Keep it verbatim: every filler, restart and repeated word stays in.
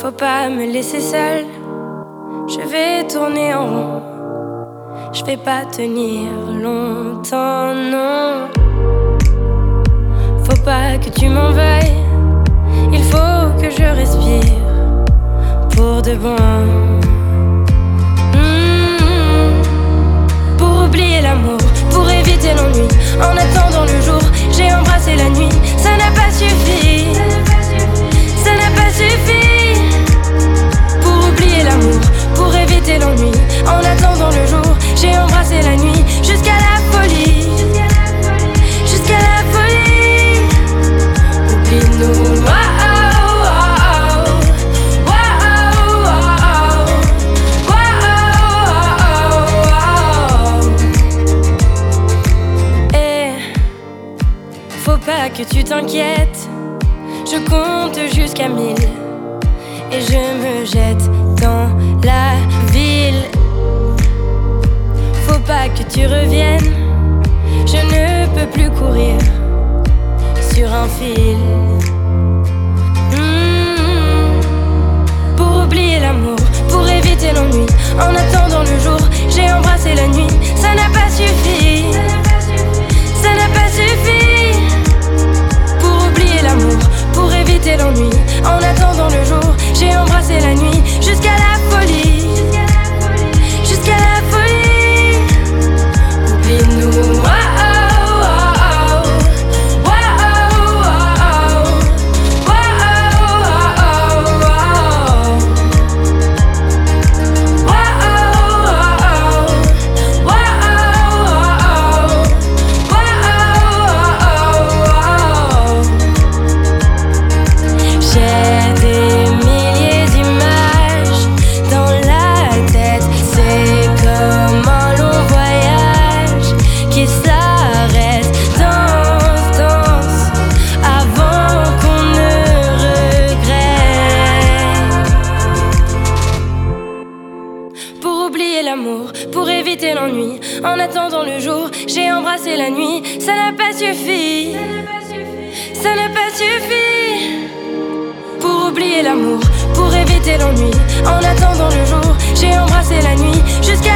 Faut pas me laisser seule, je vais tourner en rond. Je vais pas tenir longtemps, non. Faut pas que tu m'en veuilles, il faut que je respire pour de bon. Mmh. Pour oublier l'amour, pour éviter l'ennui, en attendant le jour, j'ai embrassé la nuit. Ça n'a pas suffi, ça n'a pas suffi. Pour oublier l'amour, pour éviter l'ennui, en attendant le jour, j'ai embrassé la nuit jusqu'à la folie, jusqu'à la folie. Oublie-nous, wow, wow, wow, wow, wow. Et faut pas que tu t'inquiètes, je compte jusqu'à mille et je me jette dans la ville. Faut pas que tu reviennes, je ne peux plus courir sur un fil. Mmh. Pour oublier l'amour, pour éviter l'ennui, en attendant le jour, j'ai embrassé la nuit. Ça n'a pas suffi, ça n'a pas suffi. Pour oublier l'amour, pour éviter l'ennui, en attendant le jour, j'ai embrassé la nuit jusqu'à la folie, jusqu'à la folie. Oublie-nous, wow. Pour éviter l'ennui, en attendant le jour, j'ai embrassé la nuit. Ça n'a pas suffi, ça n'a pas suffi. Pour oublier l'amour, pour éviter l'ennui, en attendant le jour, j'ai embrassé la nuit jusqu'à